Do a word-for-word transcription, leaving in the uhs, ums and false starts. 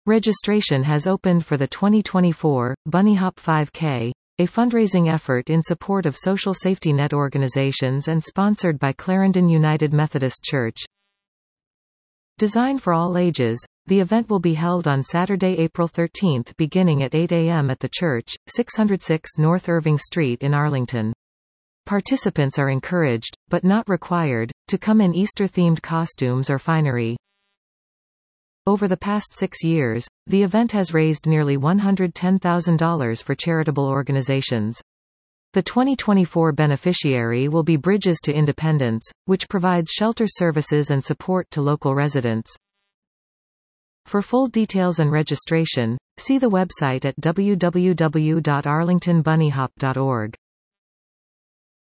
Registration has opened for the twenty twenty-four Bunny Hop five K, a fundraising effort in support of social safety net organizations and sponsored by Clarendon United Methodist Church. Designed for all ages, the event will be held on Saturday, April thirteenth beginning at eight A M at the church, six oh six North Irving Street in Arlington. Participants are encouraged, but not required, to come in Easter-themed costumes or finery. Over the past six years, the event has raised nearly one hundred ten thousand dollars for charitable organizations. The twenty twenty-four beneficiary will be Bridges to Independence, which provides shelter services and support to local residents. For full details and registration, see the website at w w w dot arlington bunny hop dot org.